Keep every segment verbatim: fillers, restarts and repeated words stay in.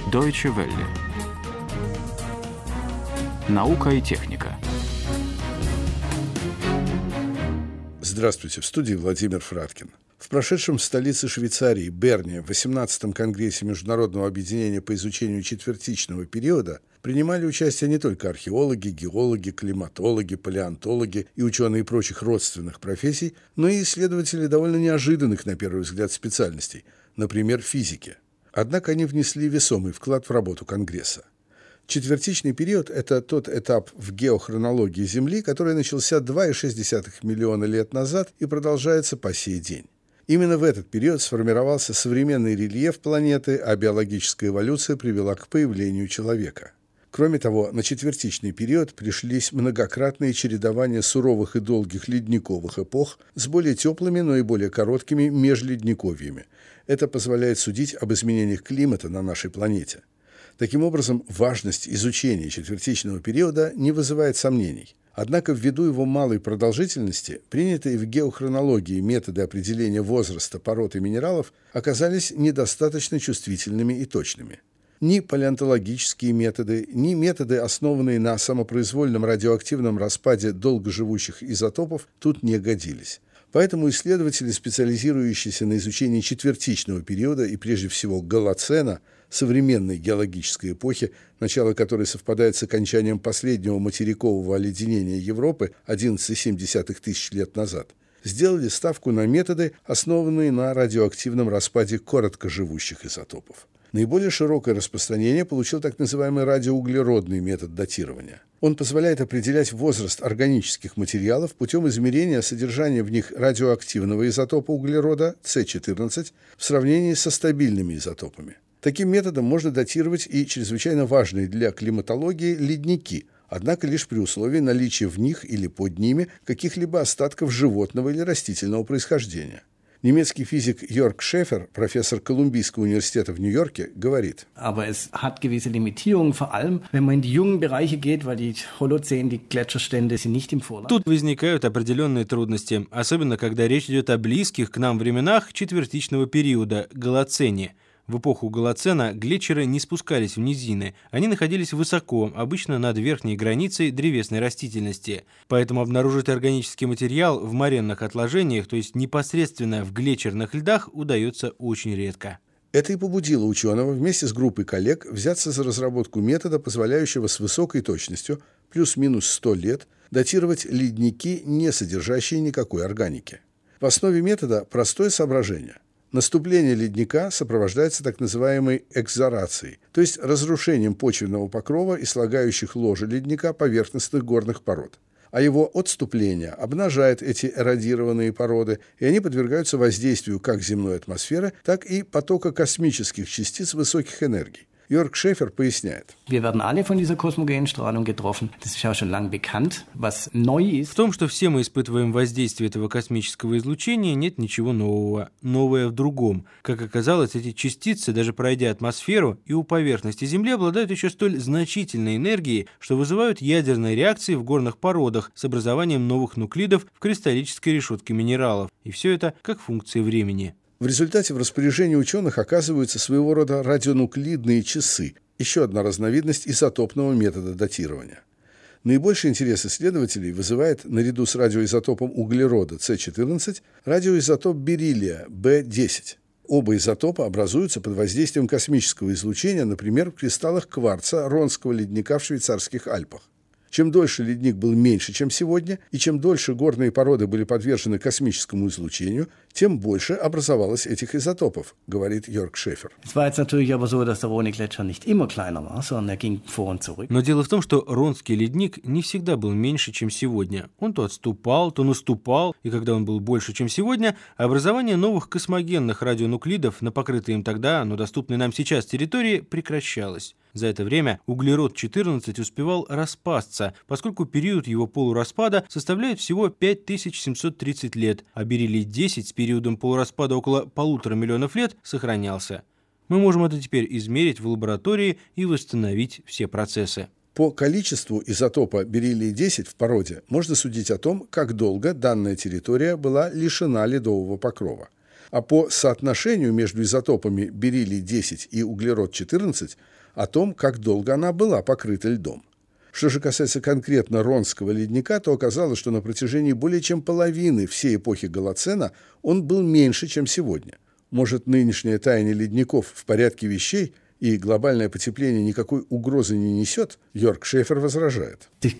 Deutsche Welle. Наука и техника. Здравствуйте, в студии Владимир Фраткин. В прошедшем в столице Швейцарии Берне восемнадцатом Конгрессе Международного объединения по изучению четвертичного периода принимали участие не только археологи, геологи, климатологи, палеонтологи и ученые прочих родственных профессий, но и исследователи довольно неожиданных, на первый взгляд, специальностей, например, физики. Однако они внесли весомый вклад в работу Конгресса. Четвертичный период – это тот этап в геохронологии Земли, который начался два целых шесть десятых миллиона лет назад и продолжается по сей день. Именно в этот период сформировался современный рельеф планеты, а биологическая эволюция привела к появлению человека. Кроме того, на четвертичный период пришлись многократные чередования суровых и долгих ледниковых эпох с более теплыми, но и более короткими межледниковьями. Это позволяет судить об изменениях климата на нашей планете. Таким образом, важность изучения четвертичного периода не вызывает сомнений. Однако ввиду его малой продолжительности, принятые в геохронологии методы определения возраста пород и минералов оказались недостаточно чувствительными и точными. Ни палеонтологические методы, ни методы, основанные на самопроизвольном радиоактивном распаде долгоживущих изотопов, тут не годились. Поэтому исследователи, специализирующиеся на изучении четвертичного периода и прежде всего Голоцена, современной геологической эпохи, начало которой совпадает с окончанием последнего материкового оледенения Европы одиннадцать целых семь десятых тысяч лет назад, сделали ставку на методы, основанные на радиоактивном распаде короткоживущих изотопов. Наиболее широкое распространение получил так называемый радиоуглеродный метод датирования. Он позволяет определять возраст органических материалов путем измерения содержания в них радиоактивного изотопа углерода С четырнадцать в сравнении со стабильными изотопами. Таким методом можно датировать и чрезвычайно важные для климатологии ледники, однако лишь при условии наличия в них или под ними каких-либо остатков животного или растительного происхождения. Немецкий физик Йорг Шефер, профессор Колумбийского университета в Нью-Йорке, говорит: Aber es hat gewisse Limitierungen, vor allem wenn man in die jungen Bereiche geht, weil die Holozän, die Gletscherstände sind nicht im Vorland. Тут возникают определенные трудности, особенно когда речь идет о близких к нам временах четвертичного периода – Голоцене. В эпоху Голоцена глетчеры не спускались в низины, они находились высоко, обычно над верхней границей древесной растительности. Поэтому обнаружить органический материал в моренных отложениях, то есть непосредственно в глетчерных льдах, удается очень редко. Это и побудило ученого вместе с группой коллег взяться за разработку метода, позволяющего с высокой точностью, плюс-минус сто лет, датировать ледники, не содержащие никакой органики. В основе метода простое соображение. Наступление ледника сопровождается так называемой экзорацией, то есть разрушением почвенного покрова и слагающих ложе ледника поверхностных горных пород. А его отступление обнажает эти эродированные породы, и они подвергаются воздействию как земной атмосферы, так и потока космических частиц высоких энергий. Йорг Шефер поясняет. Wir werden alle von dieser kosmogenen Strahlung getroffen. Das ist ja schon lange bekannt. Was neu ist. В том, что все мы испытываем воздействие этого космического излучения, нет ничего нового. Новое в другом. Как оказалось, эти частицы, даже пройдя атмосферу и у поверхности Земли, обладают еще столь значительной энергией, что вызывают ядерные реакции в горных породах с образованием новых нуклидов в кристаллической решетке минералов. И все это как функции времени. В результате в распоряжении ученых оказываются своего рода радионуклидные часы, еще одна разновидность изотопного метода датирования. Наибольший интерес исследователей вызывает, наряду с радиоизотопом углерода С четырнадцать, радиоизотоп бериллия Б десять. Оба изотопа образуются под воздействием космического излучения, например, в кристаллах кварца Ронского ледника в швейцарских Альпах. Чем дольше ледник был меньше, чем сегодня, и чем дольше горные породы были подвержены космическому излучению, тем больше образовалось этих изотопов, говорит Йорг Шефер. Но дело в том, что Ронский ледник не всегда был меньше, чем сегодня. Он то отступал, то наступал, и когда он был больше, чем сегодня, образование новых космогенных радионуклидов на покрытой им тогда, но доступной нам сейчас территории, прекращалось. За это время углерод четырнадцать успевал распасться, поскольку период его полураспада составляет всего пять тысяч семьсот тридцать лет, а бериллий десять с периодом полураспада около полутора миллионов лет сохранялся. Мы можем это теперь измерить в лаборатории и восстановить все процессы. По количеству изотопа бериллий десять в породе можно судить о том, как долго данная территория была лишена ледового покрова. а по соотношению между изотопами бериллий десять и углерод четырнадцать о том, как долго она была покрыта льдом. Что же касается конкретно Ронского ледника, то оказалось, что на протяжении более чем половины всей эпохи Голоцена он был меньше, чем сегодня. Может, нынешнее таяние ледников в порядке вещей и глобальное потепление никакой угрозы не несет? Йорк Шефер возражает. В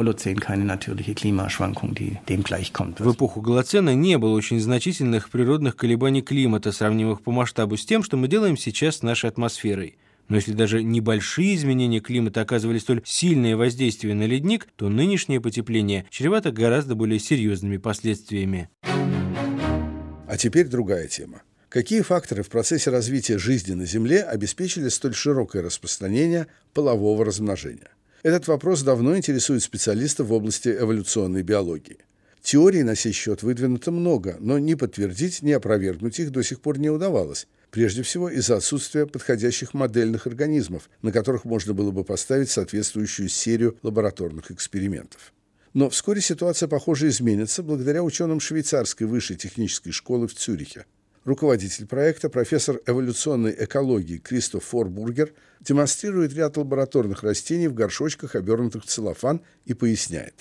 эпоху Голоцена не было очень значительных природных колебаний климата, сравнимых по масштабу с тем, что мы делаем сейчас с нашей атмосферой. Но если даже небольшие изменения климата оказывали столь сильное воздействие на ледник, то нынешнее потепление чревато гораздо более серьезными последствиями. А теперь другая тема. Какие факторы в процессе развития жизни на Земле обеспечили столь широкое распространение полового размножения? Этот вопрос давно интересует специалистов в области эволюционной биологии. Теорий на сей счет выдвинуто много, но ни подтвердить, ни опровергнуть их до сих пор не удавалось. Прежде всего из-за отсутствия подходящих модельных организмов, на которых можно было бы поставить соответствующую серию лабораторных экспериментов. Но вскоре ситуация, похоже, изменится благодаря ученым швейцарской высшей технической школы в Цюрихе. Руководитель проекта, профессор эволюционной экологии Кристоф Форбургер, демонстрирует ряд лабораторных растений в горшочках, обернутых в целлофан, и поясняет.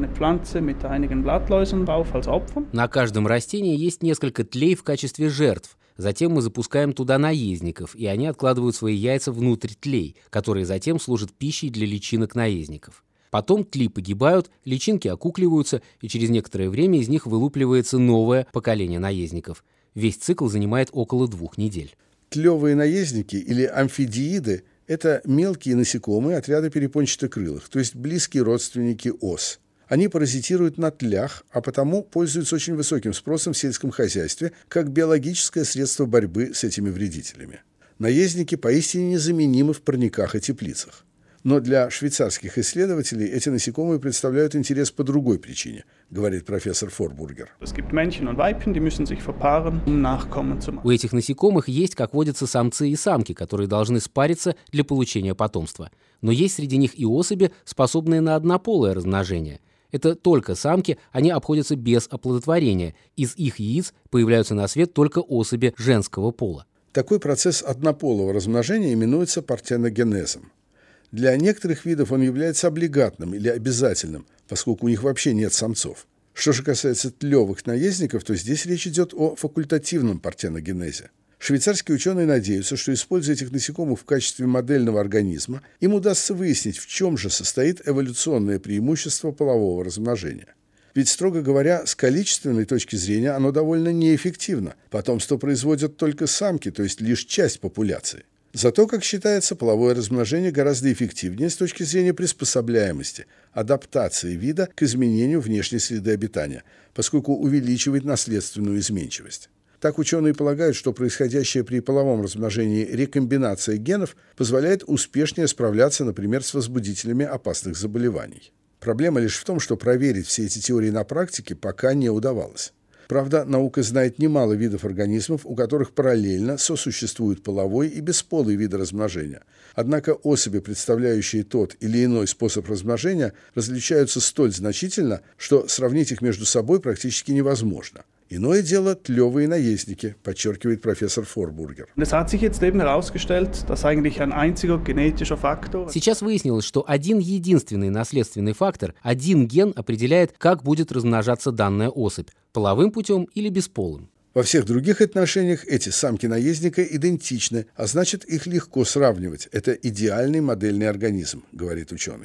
На каждом растении есть несколько тлей в качестве жертв. Затем мы запускаем туда наездников, и они откладывают свои яйца внутрь тлей, которые затем служат пищей для личинок наездников. Потом тли погибают, личинки окукливаются, и через некоторое время из них вылупливается новое поколение наездников. Весь цикл занимает около двух недель. Тлевые наездники или амфидииды – это мелкие насекомые отряда перепончатокрылых, то есть близкие родственники ос. Они паразитируют на тлях, а потому пользуются очень высоким спросом в сельском хозяйстве как биологическое средство борьбы с этими вредителями. Наездники поистине незаменимы в парниках и теплицах. Но для швейцарских исследователей эти насекомые представляют интерес по другой причине, говорит профессор Форбургер. У этих насекомых есть, как водятся, самцы и самки, которые должны спариться для получения потомства. Но есть среди них и особи, способные на однополое размножение. Это только самки, они обходятся без оплодотворения. Из их яиц появляются на свет только особи женского пола. Такой процесс однополого размножения именуется партеногенезом. Для некоторых видов он является облигатным или обязательным, поскольку у них вообще нет самцов. Что же касается тлевых наездников, то здесь речь идет о факультативном партеногенезе. Швейцарские ученые надеются, что, используя этих насекомых в качестве модельного организма, им удастся выяснить, в чем же состоит эволюционное преимущество полового размножения. Ведь, строго говоря, с количественной точки зрения оно довольно неэффективно. Потомство производят только самки, то есть лишь часть популяции. Зато, как считается, половое размножение гораздо эффективнее с точки зрения приспособляемости, адаптации вида к изменению внешней среды обитания, поскольку увеличивает наследственную изменчивость. Так ученые полагают, что происходящая при половом размножении рекомбинация генов позволяет успешнее справляться, например, с возбудителями опасных заболеваний. Проблема лишь в том, что проверить все эти теории на практике пока не удавалось. Правда, наука знает немало видов организмов, у которых параллельно сосуществуют половой и бесполый виды размножения. Однако особи, представляющие тот или иной способ размножения, различаются столь значительно, что сравнить их между собой практически невозможно. Иное дело тлевые наездники, подчеркивает профессор Форбургер. Сейчас выяснилось, что один единственный наследственный фактор, один ген определяет, как будет размножаться данная особь – половым путем или бесполым. Во всех других отношениях эти самки наездника идентичны, а значит, их легко сравнивать. Это идеальный модельный организм, говорит ученый.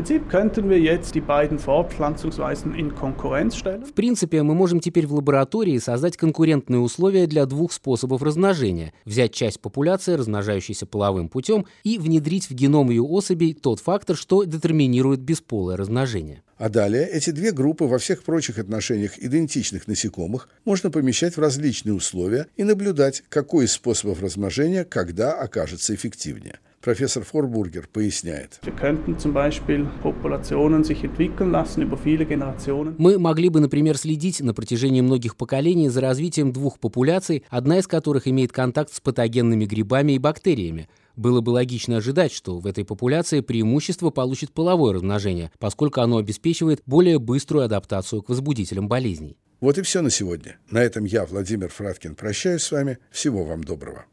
В принципе, мы можем теперь в лаборатории создать конкурентные условия для двух способов размножения: взять часть популяции, размножающейся половым путем, и внедрить в геном ее особей тот фактор, что детерминирует бесполое размножение. А далее эти две группы во всех прочих отношениях идентичных насекомых можно помещать в различные условия и наблюдать, какой из способов размножения когда окажется эффективнее. Профессор Форбургер поясняет. Мы могли бы, например, следить на протяжении многих поколений за развитием двух популяций, одна из которых имеет контакт с патогенными грибами и бактериями. Было бы логично ожидать, что в этой популяции преимущество получит половое размножение, поскольку оно обеспечивает более быструю адаптацию к возбудителям болезней. Вот и все на сегодня. На этом я, Владимир Фраткин, прощаюсь с вами. Всего вам доброго.